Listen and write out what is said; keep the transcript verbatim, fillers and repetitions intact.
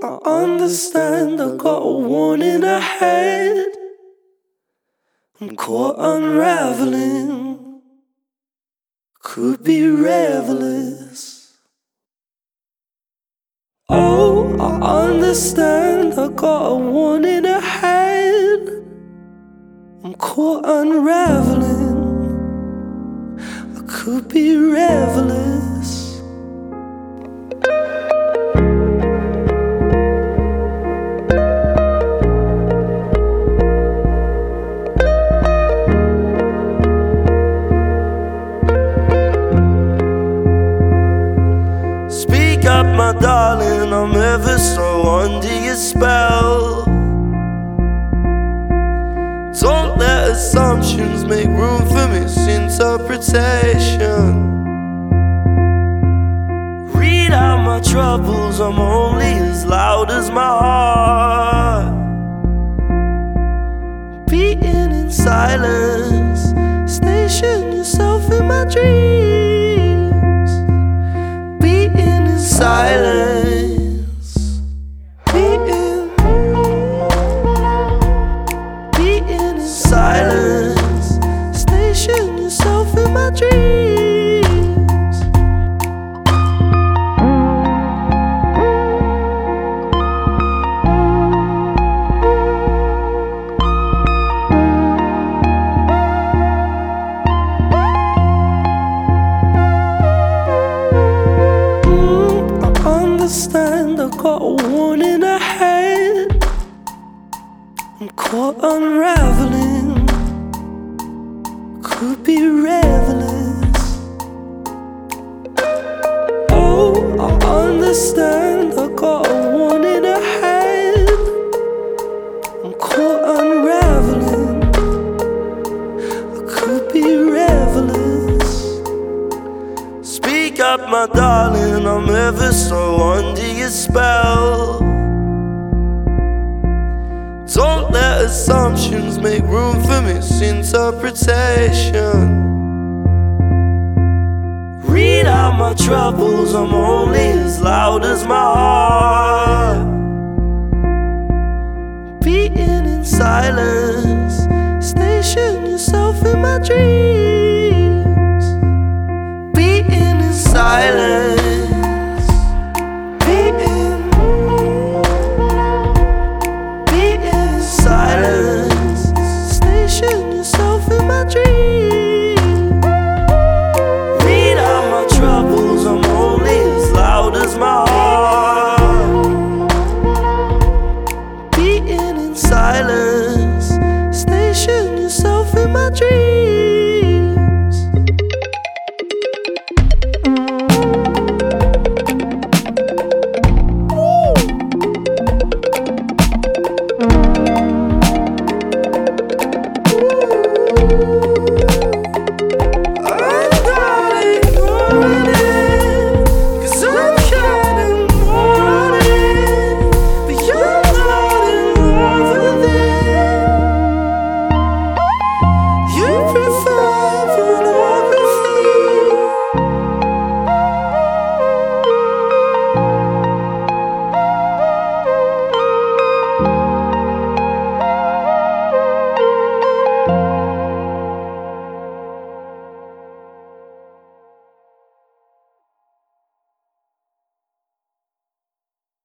I understand, I got a warning ahead. I'm caught unraveling, could be revelers. Oh, I understand, I got a warning ahead. I'm caught unraveling, I could be revelers. Speak up, my darling, I'm ever so under your spell. Don't let assumptions make room for misinterpretation. Read out my troubles, I'm only as loud as my heart. Beating in silence, station yourself in my dreams. Beating in silence, beating, beating in silence, station yourself in my dreams. I got a warning ahead. I'm caught unraveling, could be revelers. Oh, I understand, I got a warning ahead. I'm caught unraveling, I could be revelers. Speak up, my darling, I'm ever so under your spell. Don't let assumptions make room for misinterpretation. Read out my troubles, I'm only as loud as my heart. Beating in silence, station yourself in my dreams. Beating in silence.